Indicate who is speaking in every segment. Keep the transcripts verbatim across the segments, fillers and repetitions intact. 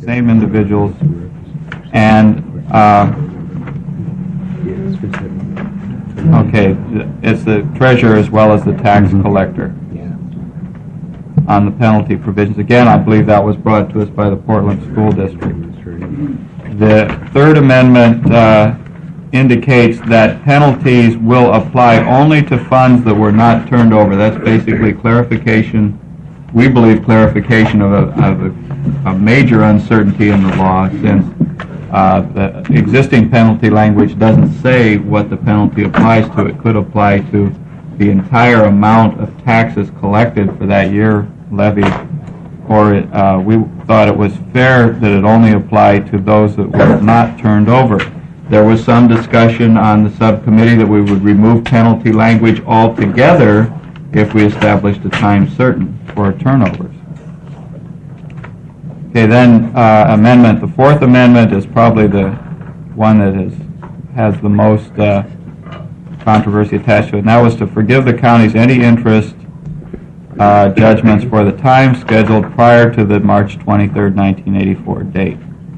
Speaker 1: same individuals, and uh, okay, it's the treasurer as well as the tax collector on the penalty provisions. Again, I believe that was brought to us by the Portland School District. The Third Amendment uh, indicates that penalties will apply only to funds that were not turned over. That's basically clarification, we believe clarification of a, of a, a major uncertainty in the law, since uh, the existing penalty language doesn't say what the penalty applies to. It could apply to the entire amount of taxes collected for that year levied, or it, uh, we thought it was fair that it only applied to those that were not turned over. There was some discussion on the subcommittee that we would remove penalty language altogether if we established a time certain for turnovers. Okay, then uh, amendment. The Fourth Amendment is probably the one that is, has the most uh, controversy attached to it, and that was to forgive the counties any interest uh, judgments for the time scheduled prior to the March twenty-third, nineteen eighty-four date.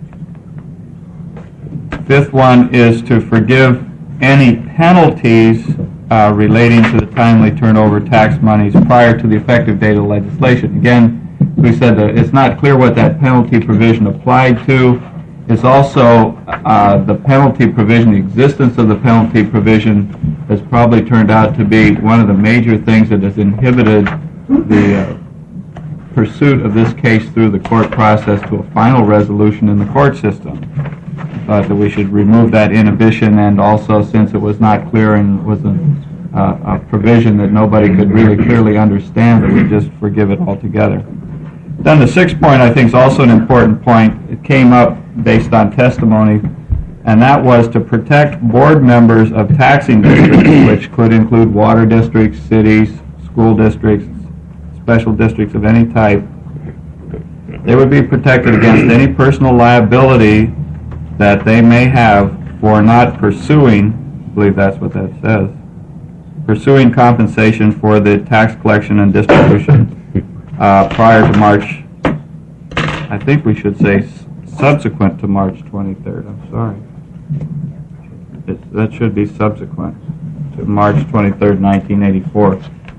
Speaker 1: Fifth one is to forgive any penalties uh, relating to the timely turnover tax monies prior to the effective date of legislation. Again, we said that it's not clear what that penalty provision applied to. It's also uh, the penalty provision, the existence of the penalty provision has probably turned out to be one of the major things that has inhibited the uh, pursuit of this case through the court process to a final resolution in the court system. I thought that we should remove that inhibition, and also, since it was not clear and was a, uh, a provision that nobody could really clearly understand, that we just forgive it altogether. Then the sixth point, I think, is also an important point. It came up based on testimony, and that was to protect board members of taxing districts, which could include water districts, cities, school districts, special districts of any type. They would be protected against any personal liability that they may have for not pursuing, I believe that's what that says, pursuing compensation for the tax collection and distribution Uh, prior to March, I think we should say s- subsequent to March twenty-third, I'm sorry. It, that should be subsequent to March twenty-third, nineteen eighty-four.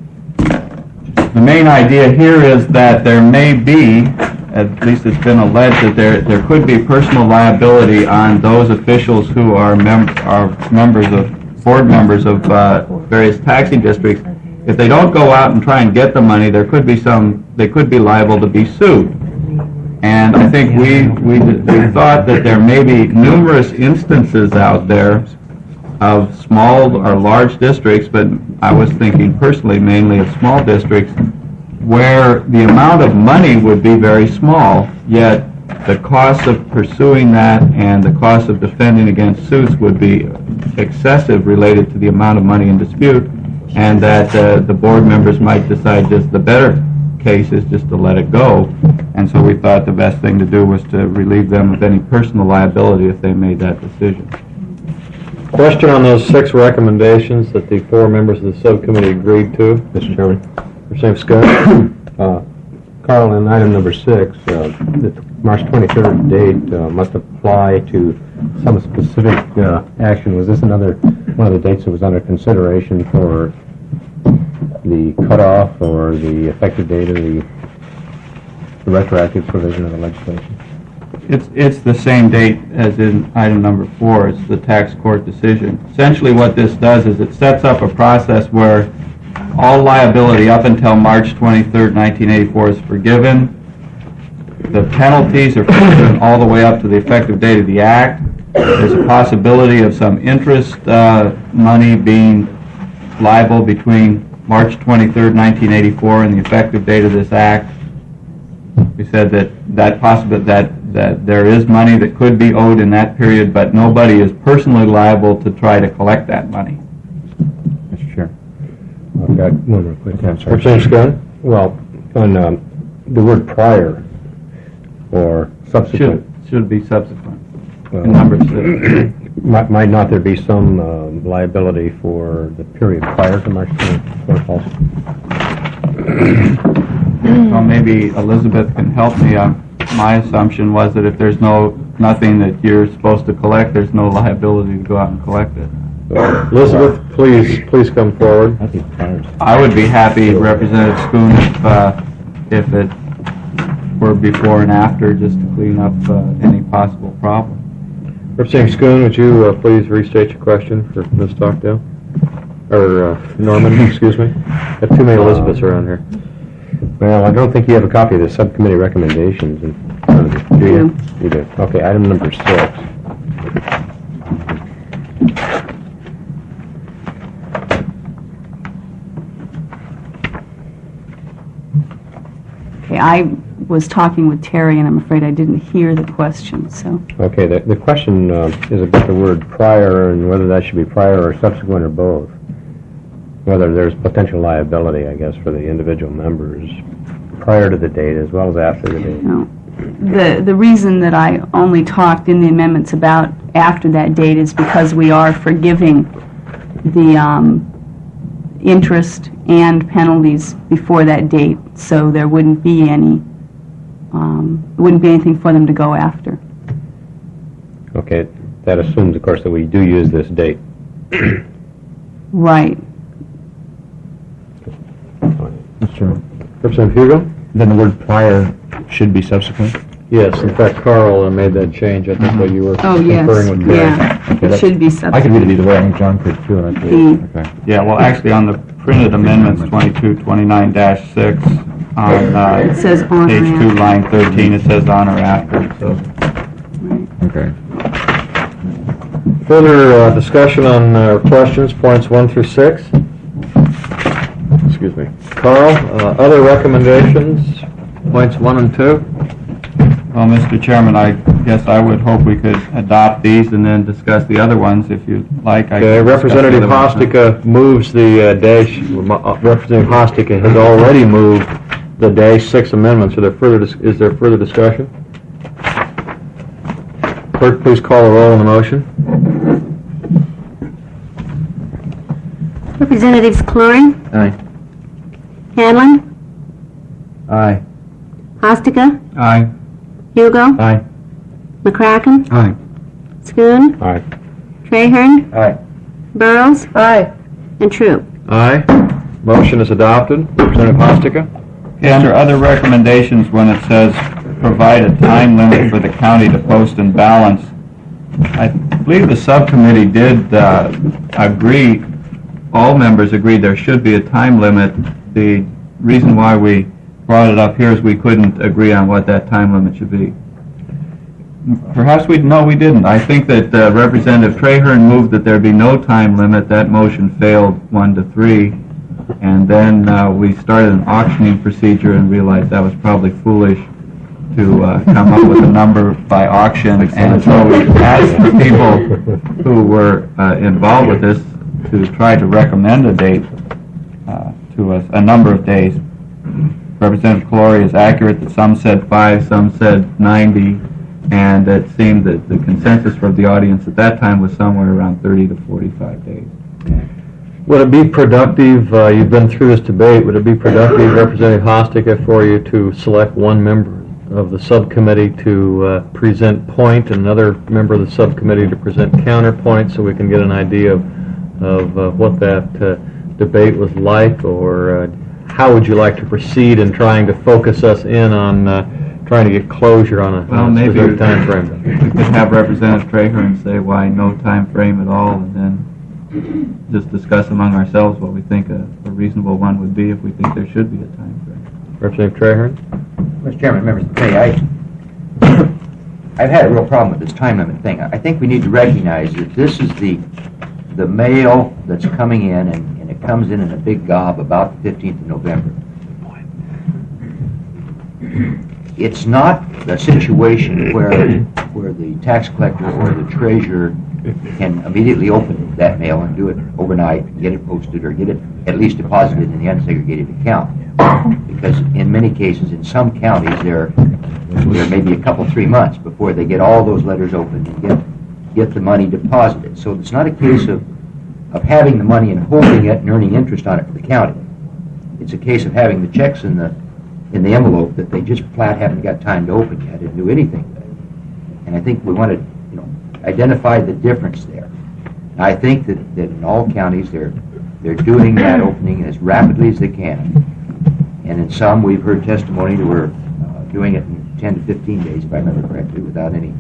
Speaker 1: The main idea here is that there may be, at least it's been alleged, that there there could be personal liability on those officials who are, mem- are members of, board members of uh, various taxing districts. If they don't go out and try and get the money, there could be some, they could be liable to be sued. And I think we, we, we thought that there may be numerous instances out there of small or large districts, but I was thinking personally mainly of small districts, where the amount of money would be very small, yet the cost of pursuing that and the cost of defending against suits would be excessive related to the amount of money in dispute, and that uh, the board members might decide just the better case is just to let it go. And so we thought the best thing to do was to relieve them of any personal liability if they made that decision.
Speaker 2: Question on those six recommendations that the four members of the subcommittee agreed to, Mister Chairman. Representative Scott.
Speaker 3: Uh, Carl, in item number six, uh, the March twenty-third date uh, must apply to some specific uh, action. Was this another one of the dates that was under consideration for the cutoff or the effective date of the, the retroactive provision of the legislation?
Speaker 1: It's, it's the same date as in item number four. It's the tax court decision. Essentially what this does is it sets up a process where all liability up until March twenty-third, nineteen eighty-four is forgiven. The penalties are forgiven all the way up to the effective date of the act. There's a possibility of some interest uh, money being liable between March twenty-third, nineteen eighty-four and the effective date of this act. We said that that possible that that there is money that could be owed in that period, but nobody is personally liable to try to collect that money.
Speaker 3: Mister Chair. I've got one more quick answer.
Speaker 2: Representative Scott.
Speaker 3: Well, on um, the word prior or subsequent,
Speaker 1: Should should be subsequent.
Speaker 3: well,
Speaker 1: In number six.
Speaker 3: might, might not there be some uh, liability for the period prior to March twenty-fourth also?
Speaker 1: Well, maybe Elizabeth can help me. I'm my assumption was that if there's no, nothing that you're supposed to collect, there's no liability to go out and collect it.
Speaker 2: Elizabeth, please, please come forward.
Speaker 3: I think prior.
Speaker 1: I would be happy, Representative Schoon, if, uh, if it were before and after, just to clean up uh, any possible problem.
Speaker 2: Representative Schoon, would you uh, please restate your question for Miz Stockdale? Or uh, Norman, excuse me? Got too many Elizabeths around here.
Speaker 3: Well, I don't think you have a copy of the subcommittee recommendations in front of you, do you? You do. Okay, item number six.
Speaker 4: Okay, I was talking with Terry, and I'm afraid I didn't hear the question, so.
Speaker 3: Okay, the, the question uh, is about the word prior and whether that should be prior or subsequent or both. Whether there's potential liability, I guess, for the individual members prior to the date as well as after the date.
Speaker 4: No. The, the reason that I only talked in the amendments about after that date is because we are forgiving the um, interest and penalties before that date, so there wouldn't be any, um, wouldn't be anything for them to go after.
Speaker 3: Okay, that assumes, of course, that we do use this date.
Speaker 4: Right.
Speaker 5: Mister Chairman.
Speaker 2: Representative Hugo?
Speaker 5: Then the word prior should be subsequent?
Speaker 2: Yes, in fact, Carl uh, made that change. I think what you were
Speaker 4: Oh, yes,
Speaker 2: conferring with Terry.
Speaker 4: yeah.
Speaker 5: Okay,
Speaker 4: It
Speaker 5: that-
Speaker 4: should be
Speaker 5: I could
Speaker 4: subsequent.
Speaker 5: read it either way. I think John could too. and I could-
Speaker 4: The-
Speaker 5: Okay.
Speaker 1: Yeah, well, actually, on the printed amendments, twenty-two twenty-nine dash six, on uh,
Speaker 4: It says on or
Speaker 1: page two,
Speaker 4: after.
Speaker 1: line thirteen, it says on or after, so.
Speaker 5: Okay.
Speaker 2: Further uh, discussion on uh, questions, points one through six? Excuse me. Carl, uh, other recommendations, points one and two?
Speaker 1: Well, Mister Chairman, I guess I would hope we could adopt these and then discuss the other ones if you'd like. I
Speaker 2: Okay,
Speaker 1: could discuss the
Speaker 2: Representative
Speaker 1: other ones now.
Speaker 2: Hostica moves the uh, day, uh, Representative Hostica has already moved the day six amendments. Are there further, dis- is there further discussion? Clerk, please call the roll on the motion.
Speaker 6: Representatives Clory,
Speaker 5: Aye.
Speaker 6: Hanlon,
Speaker 5: Aye.
Speaker 6: Hostica,
Speaker 1: Aye.
Speaker 6: Hugo,
Speaker 5: Aye.
Speaker 6: McCracken,
Speaker 5: Aye.
Speaker 6: Schoon,
Speaker 3: All right.
Speaker 6: Trahern,
Speaker 5: Aye.
Speaker 6: Burrows, and Troop.
Speaker 2: Aye. Motion is adopted. Representative Hostica?
Speaker 1: Okay, under other recommendations, when it says provide a time limit for the county to post and balance, I believe the subcommittee did uh, agree, all members agreed there should be a time limit. The reason why we brought it up here is we couldn't agree on what that time limit should be. Perhaps we, no, we didn't. I think that uh, Representative Trahern moved that there be no time limit. That motion failed one to three. And then uh, we started an auctioning procedure and realized that was probably foolish to uh, come up with a number by auction. And so we asked the people who were uh, involved with this to try to recommend a date uh, to us, a number of days. Representative Clory is accurate that some said five, some said ninety, and it seemed that the consensus for the audience at that time was somewhere around thirty to forty-five days.
Speaker 2: Would it be productive, uh, you've been through this debate, would it be productive, Representative Hostica, for you to select one member of the subcommittee to uh, present point and another member of the subcommittee to present counterpoint so we can get an idea of, of uh, what that uh, debate was like, or uh, how would you like to proceed in trying to focus us in on uh, trying to get closure on a,
Speaker 1: Well,
Speaker 2: on a
Speaker 1: maybe
Speaker 2: specific time frame?
Speaker 1: we could have Representative Trahern say why no time frame at all, and then just discuss among ourselves what we think a, a reasonable one would be if we think there should be a time frame.
Speaker 2: Representative Trahern?
Speaker 7: Mister Chairman, members of the committee, I, I've had a real problem with this time limit thing. I think we need to recognize that this is the the mail that's coming in, and, and it comes in in a big gob about the fifteenth of November. It's not a situation where where the tax collector or the treasurer can immediately open that mail and do it overnight, and get it posted, or get it at least deposited in the unsegregated account. Because in many cases, in some counties, there there may be a couple, three months before they get all those letters opened and get get the money deposited. So it's not a case of of having the money and holding it and earning interest on it for the county. It's a case of having the checks in the in the envelope that they just flat haven't got time to open yet and do anything with it. And I think we want to, you know, identify the difference there. And I think that, that in all counties they're they're doing that opening as rapidly as they can. And in some, we've heard testimony that we're uh, doing it in ten to fifteen days, if I remember correctly, without any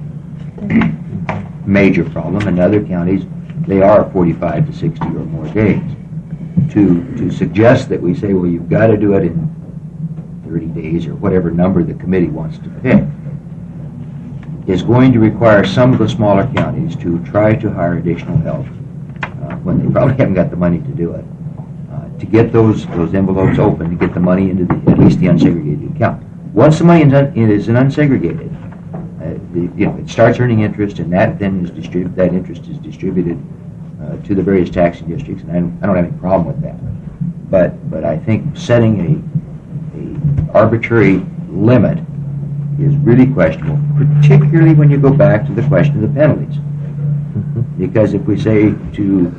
Speaker 7: major problem. In other counties, they are forty-five to sixty or more days. To to suggest that we say, well, you've got to do it in thirty days or whatever number the committee wants to pick, is going to require some of the smaller counties to try to hire additional help uh, when they probably haven't got the money to do it. To get those those envelopes open, to get the money into the, at least the unsegregated account. Once the money is, un, is an unsegregated, uh, the, you know, it starts earning interest, and that then is distrib- that interest is distributed uh, to the various taxing districts, and I don't, I don't have any problem with that. But but I think setting a a arbitrary limit is really questionable, particularly when you go back to the question of the penalties. Mm-hmm. Because if we say to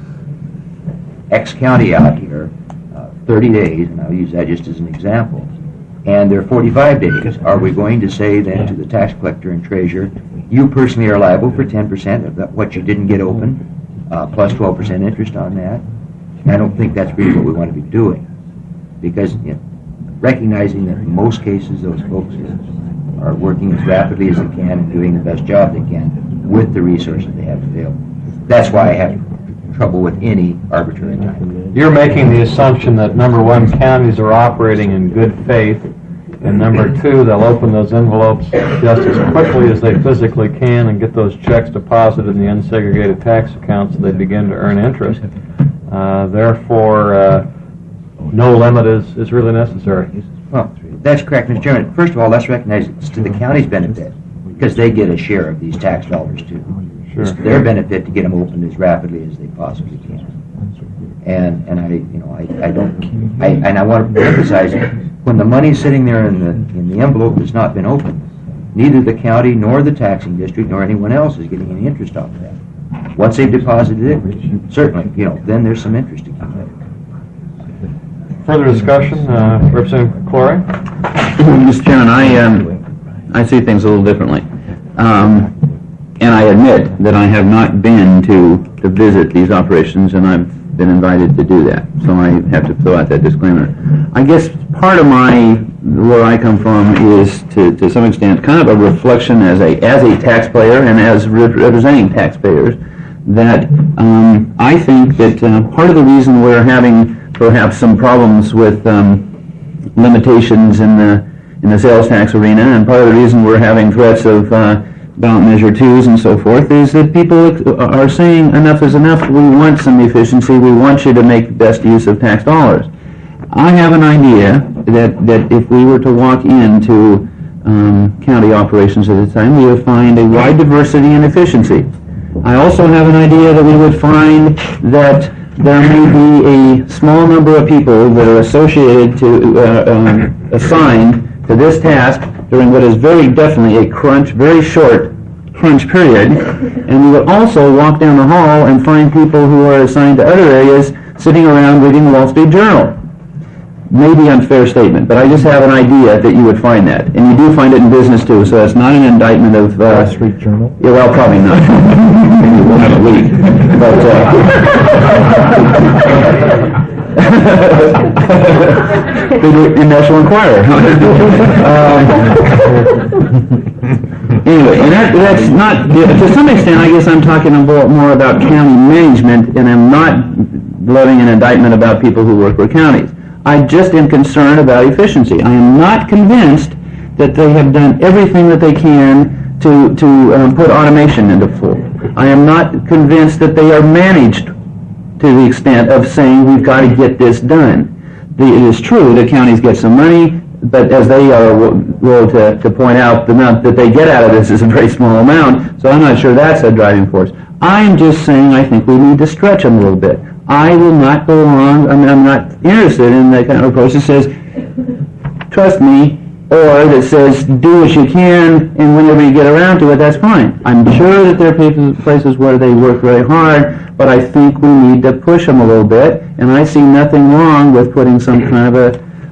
Speaker 7: X county out here, thirty days, and I'll use that just as an example, and they're forty-five days, are we going to say then to the tax collector and treasurer, you personally are liable for ten percent of that, what you didn't get open, uh, plus twelve percent interest on that? And I don't think that's really what we want to be doing, because you know, recognizing that in most cases those folks are working as rapidly as they can and doing the best job they can with the resources they have available. That's why I have trouble with any arbitrary time.
Speaker 2: You're making the assumption that, number one, counties are operating in good faith, and number two, they'll open those envelopes just as quickly as they physically can and get those checks deposited in the unsegregated tax account so they begin to earn interest. Uh, therefore, uh, no limit is, is really necessary.
Speaker 7: Well, that's correct, Mister Chairman. First of all, let's recognize it's to the county's benefit, because they get a share of these tax dollars too.
Speaker 2: Sure.
Speaker 7: It's their benefit to get them opened as rapidly as they possibly can. And and I you know I, I don't I and I want to emphasize when the money's sitting there in the in the envelope that's not been opened, neither the county nor the taxing district nor anyone else is getting any interest off of that. Once they've deposited it, certainly you know then there's some interest to come in.
Speaker 2: Further discussion, uh, Representative Clory?
Speaker 8: Mister Chairman, I um, I see things a little differently. Um, And I admit that I have not been to, to visit these operations, and I've been invited to do that. So I have to fill out that disclaimer. I guess part of my, where I come from is to, to some extent kind of a reflection as a, as a taxpayer and as re- representing taxpayers, that um, I think that uh, part of the reason we're having perhaps some problems with um, limitations in the, in the sales tax arena, and part of the reason we're having threats of uh, ballot measure twos and so forth, is that people are saying enough is enough, we want some efficiency, we want you to make the best use of tax dollars. I have an idea that, that if we were to walk into um, county operations at a time, we would find a wide diversity and efficiency. I also have an idea that we would find that there may be a small number of people that are associated to, uh, um, assigned to this task during what is very definitely a crunch, very short crunch period, and we would also walk down the hall and find people who are assigned to other areas sitting around reading the Wall Street Journal. Maybe unfair statement, but I just have an idea that you would find that, and you do find it in business too. So it's not an indictment of uh,
Speaker 5: Wall Street Journal.
Speaker 8: Yeah, well, probably not. Maybe we'll have a leak, but. Uh, the National Enquirer. um, anyway, and that, that's not, to some extent, I guess I'm talking about more about county management, and I'm not levying an indictment about people who work for counties. I just am concerned about efficiency. I am not convinced that they have done everything that they can to, to um, put automation into full. I am not convinced that they are managed to the extent of saying we've got to get this done. The, it is true that counties get some money, but as they are willing to, to point out, the amount that they get out of this is a very small amount, so I'm not sure that's a driving force. I'm just saying I think we need to stretch them a little bit. I will not go along, I mean, I'm not interested in the kind of approach that says, trust me, or that says, do what you can, and whenever you get around to it, that's fine. I'm sure that there are places where they work very hard, but I think we need to push them a little bit, and I see nothing wrong with putting some kind of a,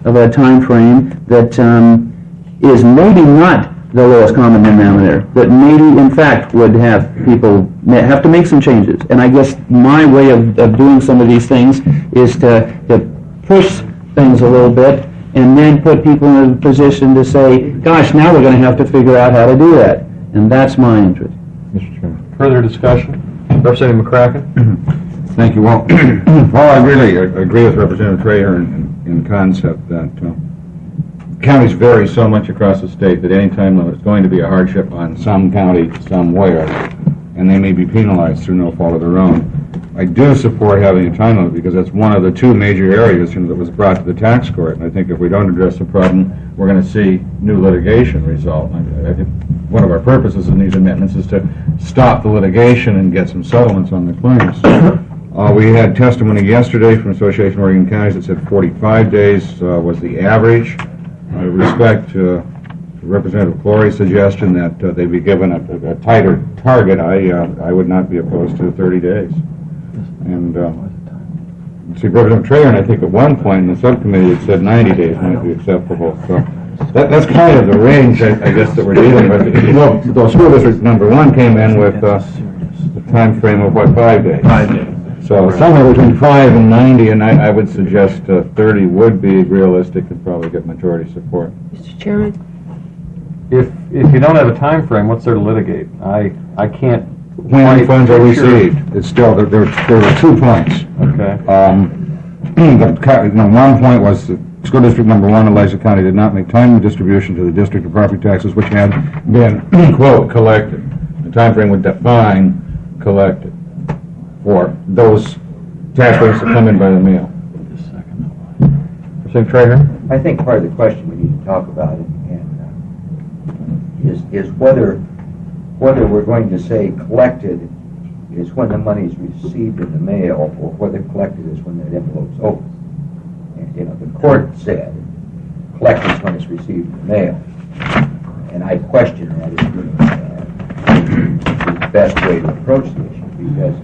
Speaker 8: of a time frame that um, is maybe not the lowest common denominator, but maybe in fact would have people ma- have to make some changes. And I guess my way of, of doing some of these things is to, to push things a little bit and then put people in a position to say, gosh, now we're going to have to figure out how to do that. And that's my interest.
Speaker 5: Mister Chairman.
Speaker 2: Further discussion? Representative McCracken?
Speaker 9: Thank you. Well, well, I really a- agree with Representative Traher in, in concept that uh, counties vary so much across the state that any time there's going to be a hardship on some county somewhere, and they may be penalized through no fault of their own. I do support having a time limit because that's one of the two major areas, you know, that was brought to the tax court. And I think if we don't address the problem, we're going to see new litigation result. I, I think one of our purposes in these amendments is to stop the litigation and get some settlements on the claims. Uh, we had testimony yesterday from Association of Oregon Counties that said forty-five days uh, was the average. I respect uh, Representative Clory's suggestion that uh, they be given a, a tighter target. I uh, I would not be opposed to thirty days. And uh, see, Representative Trahan, I think at one point in the subcommittee had said ninety days might be acceptable. So that, that's kind of the range, I, I guess, that we're dealing with. Well, the school district number one came in with uh, the time frame of what, five days? Five days. So somewhere between five and ninety, and I, I would suggest uh, thirty would be realistic and probably get majority support.
Speaker 6: Mister Chairman?
Speaker 2: If, if you don't have a time frame, what's there to litigate? I, I can't...
Speaker 9: When the funds are received, it's still, there, there there were two points.
Speaker 2: Okay.
Speaker 9: Um, the, co- you know, one point was that school district number one, Eliza County, did not make timely distribution to the district of property taxes which had been, quote, collected. The time frame would define collected for those taxpayers that come in by the mail.
Speaker 2: Representative Trahan?
Speaker 7: I think part of the question we need to talk about it and, uh, is is whether whether we're going to say collected is when the money is received in the mail, or whether collected is when the envelope's open. And, you know, the court said collected is when it's received in the mail, and I question that as being uh, the best way to approach the issue, because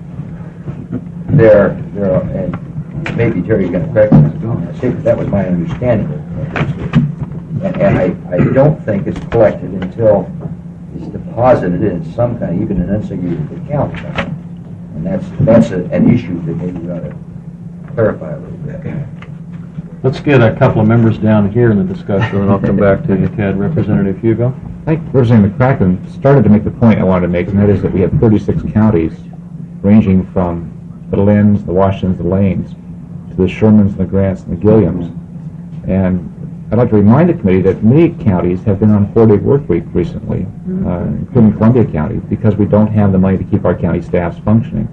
Speaker 7: there there are, and maybe Terry's going to correct me if I'm doing that, but that was my understanding of this. And, and I, I don't think it's collected until it's deposited in some kind, even an unsecured account. And that's that's a, an issue that maybe we ought to clarify a little bit.
Speaker 2: Let's get a couple of members down here in the discussion, and I'll come back to you, Ted. Representative Hugo?
Speaker 5: I think Representative McCracken started to make the point I wanted to make, and that is that we have thirty-six counties ranging from the Lynn's, the Washingtons, the Lanes, to the Shermans, the Grants, and the Gilliams. And I'd like to remind the committee that many counties have been on four-day work week recently, uh, including Columbia County, because we don't have the money to keep our county staffs functioning.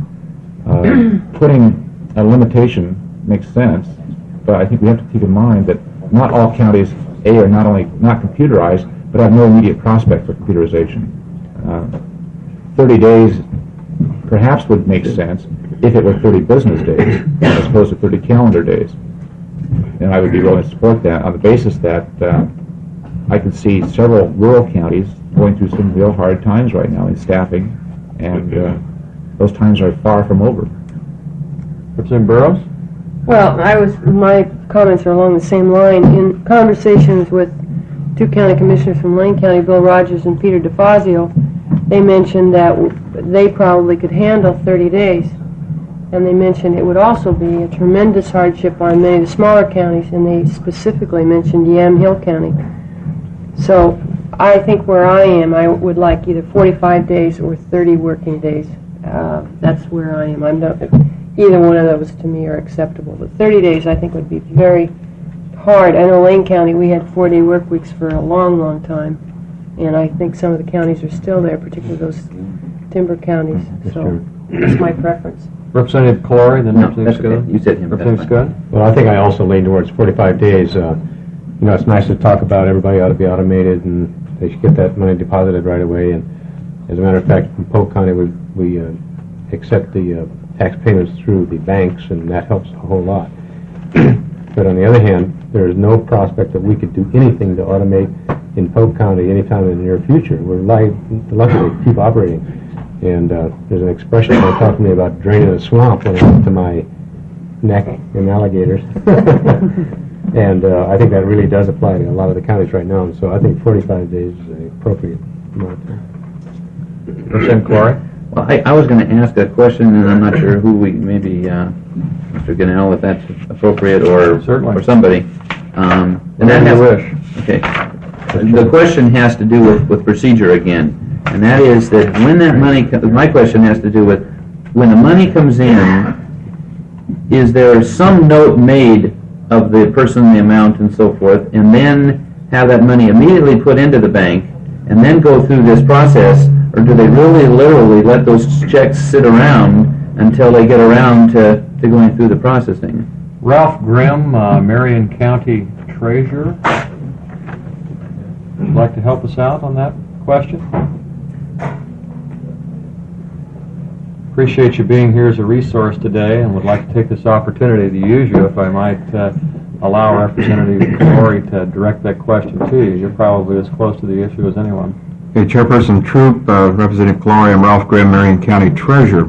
Speaker 5: Uh, putting a limitation makes sense, but I think we have to keep in mind that not all counties, A, are not only not computerized, but have no immediate prospect for computerization. Uh, thirty days perhaps would make sense if it were thirty business days as opposed to thirty calendar days. And I would be willing to support that on the basis that uh, I can see several rural counties going through some real hard times right now in staffing, and uh, those times are far from over.
Speaker 2: Representative Burrows?
Speaker 10: Well, I was, my comments are along the same line. In conversations with two county commissioners from Lane County, Bill Rogers and Peter DeFazio, they mentioned that they probably could handle thirty days. And they mentioned it would also be a tremendous hardship on many of the smaller counties, and they specifically mentioned Yam Hill County. So I think where I am, I would like either forty-five days or thirty working days. Uh, that's where I am. I'm not, either one of those to me are acceptable. But thirty days I think would be very hard. I know Lane County, we had four-day work weeks for a long, long time. And I think some of the counties are still there, particularly those timber counties. So that's my preference.
Speaker 2: Representative Clory, then
Speaker 8: No,
Speaker 2: Representative
Speaker 8: that's
Speaker 2: Scott.
Speaker 8: okay. You said him.
Speaker 2: Representative
Speaker 8: That's
Speaker 2: Scott?
Speaker 3: Well, I think I also lean towards forty-five days. Uh, you know, it's nice to talk about everybody ought to be automated, and they should get that money deposited right away. And as a matter of fact, in Polk County, we, we uh, accept the uh, tax payments through the banks, and that helps a whole lot. But on the other hand, there is no prospect that we could do anything to automate in Polk County anytime in the near future. We're li- lucky to keep operating. And uh, there's an expression they talk to me about draining a swamp when I went to my neck in alligators. And uh, I think that really does apply to a lot of the counties right now, and so I think forty-five days is an appropriate amount of time.
Speaker 2: Representative Clory?
Speaker 8: Well, I, I was going to ask a question, and I'm not sure who we, maybe uh, Mister Ganell, if that's appropriate, or
Speaker 2: Certainly.
Speaker 8: or somebody. Um, and that has,
Speaker 2: Whatever you wish.
Speaker 8: Okay. The question has to do with, with procedure again, and that is that when that money, co- my question has to do with, when the money comes in, is there some note made of the person, the amount, and so forth, and then have that money immediately put into the bank, and then go through this process, or do they really literally let those checks sit around until they get around to, to going through the processing?
Speaker 2: Ralph Grimm, uh, Marion County Treasurer, would you like to help us out on that question? Appreciate you being here as a resource today, and would like to take this opportunity to use you, if I might uh, allow Representative Clory to direct that question to you. You're probably as close to the issue as anyone.
Speaker 9: Okay, Chairperson Troop, uh, Representative Clory, I'm Ralph Grimm, Marion County Treasurer.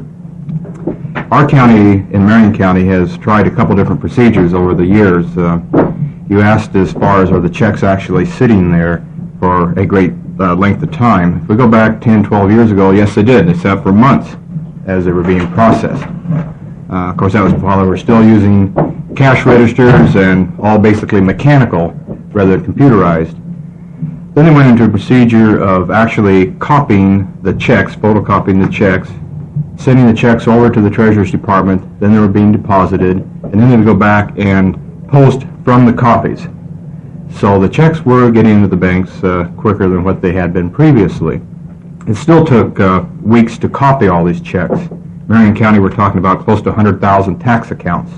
Speaker 9: Our county in Marion County has tried a couple different procedures over the years. Uh, you asked as far as are the checks actually sitting there for a great uh, length of time. If we go back ten, twelve years ago, yes they did. They sat for months as they were being processed. Uh, of course, that was while they were still using cash registers and all basically mechanical rather than computerized. Then they went into a procedure of actually copying the checks, photocopying the checks, sending the checks over to the Treasurer's Department, then they were being deposited, and then they would go back and post from the copies. So the checks were getting into the banks uh, quicker than what they had been previously. It still took uh, weeks to copy all these checks. Marion County, we're talking about close to one hundred thousand tax accounts.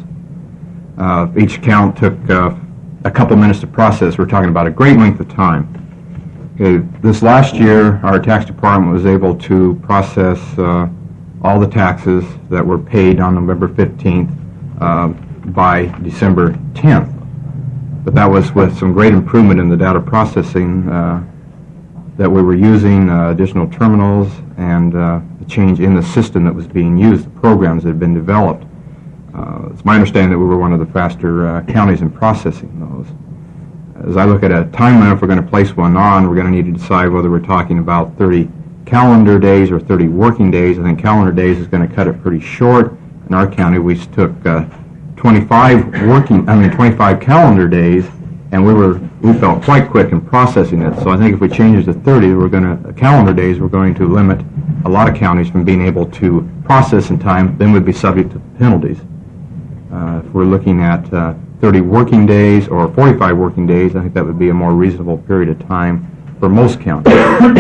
Speaker 9: Uh, each account took uh, a couple minutes to process. We're talking about a great length of time. Okay, this last year, our tax department was able to process uh, all the taxes that were paid on November fifteenth uh, by December tenth. But that was with some great improvement in the data processing uh, that we were using, uh, additional terminals, and uh, the change in the system that was being used, the programs that had been developed. Uh, it's my understanding that we were one of the faster uh, counties in processing those. As I look at a timeline, if we're going to place one on, we're going to need to decide whether we're talking about thirty calendar days or thirty working days. I think calendar days is going to cut it pretty short. In our county, we took uh, twenty-five working, I mean twenty-five calendar days, and we were we felt quite quick in processing it. So I think if we change it to thirty, we're going to calendar days, we're going to limit a lot of counties from being able to process in time. Then we'd be subject to penalties. Uh, if we're looking at uh, thirty working days or forty-five working days, I think that would be a more reasonable period of time for most counties.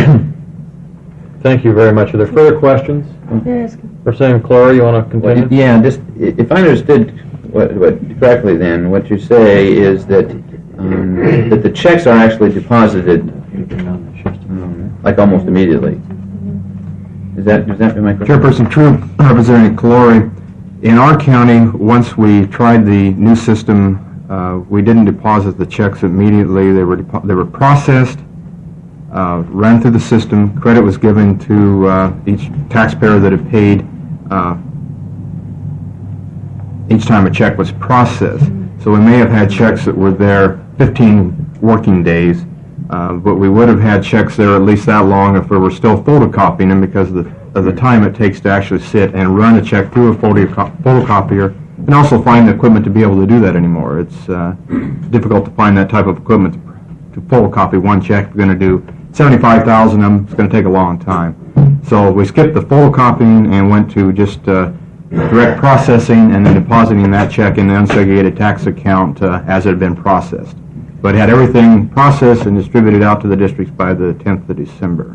Speaker 2: Thank you very much. Are there further questions?
Speaker 10: Yes.
Speaker 2: Representative Clory, you want to
Speaker 8: Well,
Speaker 2: continue?
Speaker 8: yeah, just, i- if I understood what, what correctly then, what you say is that, um, that the checks are actually deposited, um, like almost immediately. Is that, is that my question?
Speaker 9: Chairperson Troop, Representative Clory, in our county, once we tried the new system, uh, we didn't deposit the checks immediately. They were depo- they were processed, uh, ran through the system. Credit was given to uh, each taxpayer that had paid uh, each time a check was processed. So we may have had checks that were there fifteen working days, uh, but we would have had checks there at least that long if we were still photocopying them because of the of the time it takes to actually sit and run a check through a photoco- photocopier, and also find the equipment to be able to do that anymore. It's uh, difficult to find that type of equipment to, to photocopy one check. If you're going to do seventy-five thousand of them, it's going to take a long time. So we skipped the photocopying and went to just uh, direct processing and then depositing that check in the unsegregated tax account uh, as it had been processed. But had everything processed and distributed out to the districts by the tenth of December.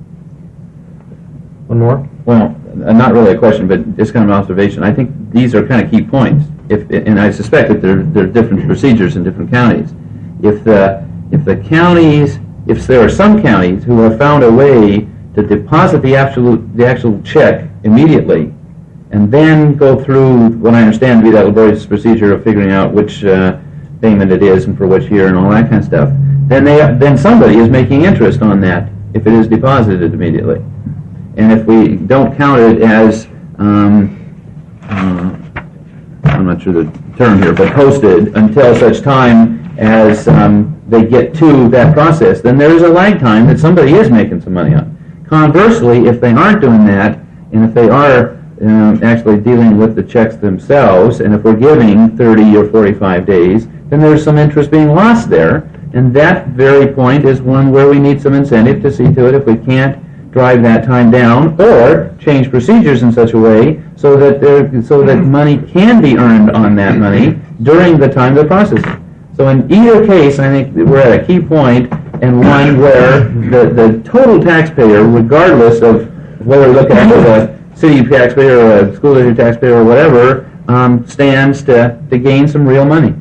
Speaker 2: One more?
Speaker 8: Well, uh, not really a question, but just kind of an observation. I think these are kind of key points. If, and I suspect that there, there are different procedures in different counties. If the, if the counties, if there are some counties who have found a way to deposit the absolute, the actual check immediately, and then go through what I understand to be that laborious procedure of figuring out which uh, payment it is and for which year and all that kind of stuff, then they, then somebody is making interest on that if it is deposited immediately. And if we don't count it as um, uh, I'm not sure the term here, but posted until such time as um, they get to that process, then there is a lag time that somebody is making some money on. Conversely, if they aren't doing that, and if they are um, actually dealing with the checks themselves, and if we're giving thirty or forty-five days, then there's some interest being lost there, and that very point is one where we need some incentive to see to it if we can't drive that time down, or change procedures in such a way so that there, so that money can be earned on that money during the time of the processing. So in either case, I think that we're at a key point, and one where the, the total taxpayer, regardless of whether we look at it as a city taxpayer or a school district taxpayer or whatever, um, stands to, to gain some real money.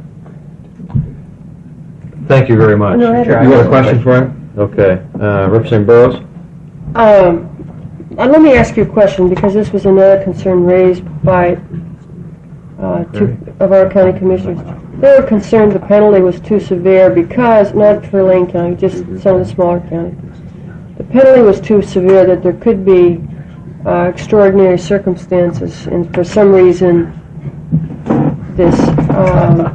Speaker 2: Thank you very much.
Speaker 10: No, I
Speaker 2: You
Speaker 10: have
Speaker 2: got
Speaker 10: a
Speaker 2: a question for him? Okay. Uh, Representative Burrows?
Speaker 10: Um, uh, let me ask you a question, because this was another concern raised by uh, two of our county commissioners. They were concerned the penalty was too severe because, not for Lane County, just some of the smaller counties. The penalty was too severe that there could be uh, extraordinary circumstances, and for some reason, this, um,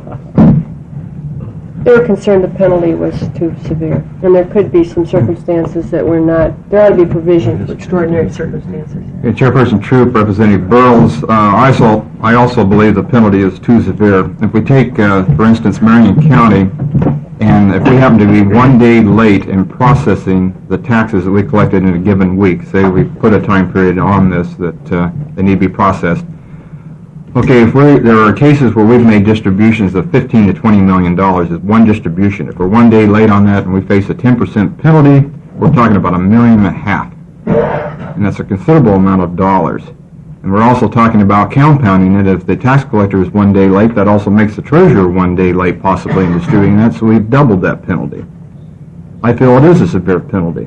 Speaker 10: they were concerned the penalty was too severe, and there could be some circumstances that were not, there ought to be provision for extraordinary circumstances.
Speaker 9: Okay, Chairperson Troop, Representative Burles, uh, I also, I also believe the penalty is too severe. If we take, uh, for instance, Marion County, and if we happen to be one day late in processing the taxes that we collected in a given week, say we put a time period on this that uh, they need to be processed. Okay, if we there are cases where we've made distributions of fifteen to twenty million dollars as one distribution. If we're one day late on that and we face a ten percent penalty, we're talking about a million and a half. And that's a considerable amount of dollars. And we're also talking about compounding it. If the tax collector is one day late, that also makes the treasurer one day late possibly in distributing that, so we've doubled that penalty. I feel it is a severe penalty.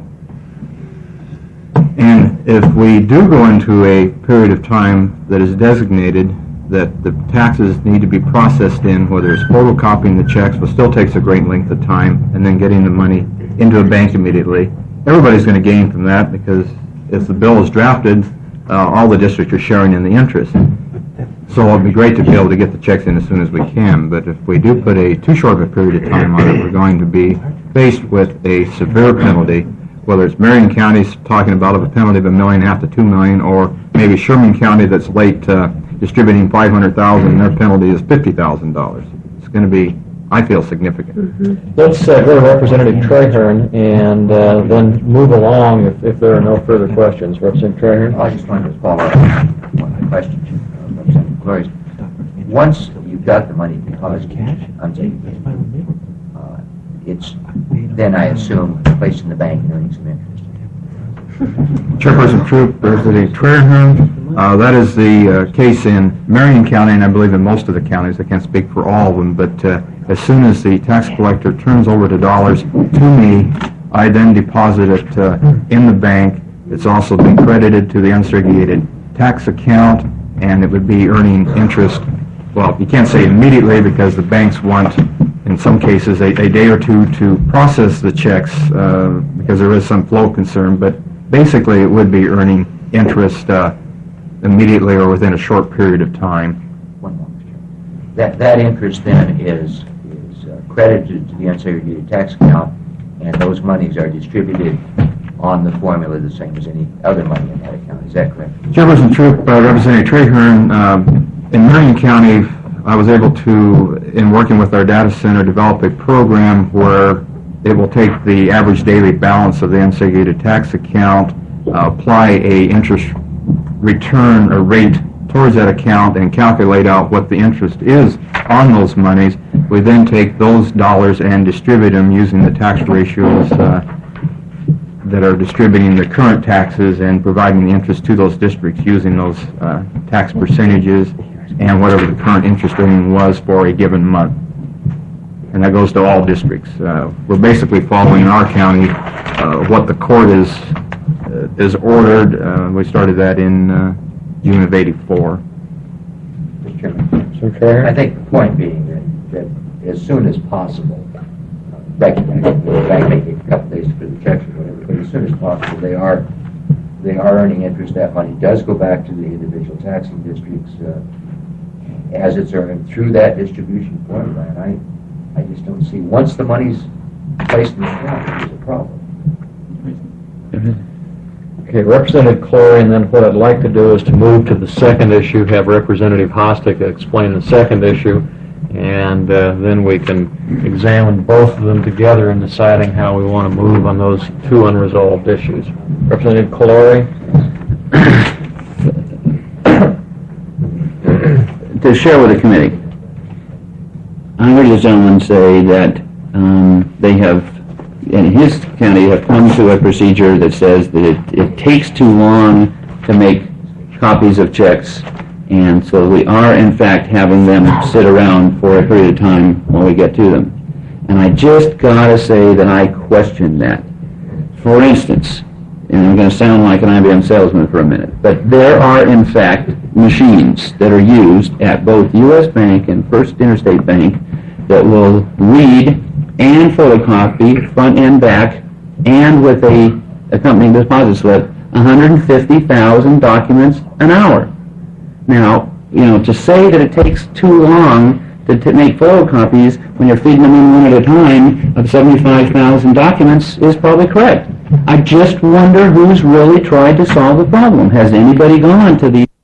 Speaker 9: And if we do go into a period of time that is designated that the taxes need to be processed in, whether it's photocopying the checks, but still takes a great length of time, and then getting the money into a bank immediately, everybody's going to gain from that, because if the bill is drafted, uh, all the districts are sharing in the interest. So it'd be great to be able to get the checks in as soon as we can, but if we do put a too short of a period of time on it, we're going to be faced with a severe penalty, whether it's Marion County's talking about a penalty of a million and a half to two million, or maybe Sherman County that's late uh, distributing five hundred thousand dollars, and their penalty is fifty thousand dollars. It's going to be, I feel, significant.
Speaker 10: Mm-hmm.
Speaker 2: Let's uh, go to Representative Trahern and uh, then move along if, if there are no further questions. Representative Trahern?
Speaker 7: I just wanted to follow up on one of the questions, uh, Representative Glorious. Once you've got the money deposited, unsaved, uh, it's then, I assume, placed in the bank and earning some interest.
Speaker 1: Chairperson Troop, Representative Trahern, uh, that is the uh, case in Marion County, and I believe in most of the counties. I can't speak for all of them, but uh, as soon as the tax collector turns over the dollars to me, I then deposit it uh, in the bank. It's also been credited to the unsegregated tax account, and it would be earning interest. Well, you can't say immediately, because the banks want, in some cases, a, a day or two to process the checks, uh, because there is some flow concern, but basically it would be earning interest uh, immediately or within a short period of time.
Speaker 7: One more, Mister Chairman. That, that interest then is, is uh, credited to the unsegregated tax account, and those monies are distributed on the formula the same as any other money in that account. Is that correct?
Speaker 1: Chairperson Troop, uh, Representative Trahern, um, in Marion County, I was able to, in working with our data center, develop a program where it will take the average daily balance of the unsegregated tax account, uh, apply a interest return or rate towards that account, and calculate out what the interest is on those monies. We then take those dollars and distribute them using the tax ratios uh, that are distributing the current taxes and providing the interest to those districts using those uh, tax percentages and whatever the current interest earning was for a given month. And that goes to all districts. Uh, we're basically following in our county uh, what the court is uh, is ordered. Uh, we started that in uh, June of eighty-four.
Speaker 7: Mister Chairman, I think the point being that, that as soon as possible, uh, recognizing the bank may take a couple days for the checks or whatever, but as soon as possible, they are they are earning interest. That money does go back to the individual taxing districts. Uh, as it's earned through that distribution formula. And I, I just don't see, once the money's placed in the account, there's a problem.
Speaker 2: Okay, Representative Clory, and then what I'd like to do is to move to the second issue, have Representative Hostek explain the second issue, and uh, then we can examine both of them together in deciding how we want to move on those two unresolved issues. Representative Clory?
Speaker 8: To share with the committee, I heard the gentleman say that um, they have, in his county, have come to a procedure that says that it, it takes too long to make copies of checks, and so we are in fact having them sit around for a period of time while we get to them. And I just gotta say that I question that. For instance, and I'm going to sound like an I B M salesman for a minute, but there are in fact machines that are used at both U S Bank and First Interstate Bank that will read and photocopy front and back, and with a accompanying deposit slip, one hundred fifty thousand documents an hour. Now, you know, to say that it takes too long to, to make photocopies when you're feeding them in one at a time of seventy-five thousand documents is probably correct. I just wonder who's really tried to solve the problem. Has anybody gone to the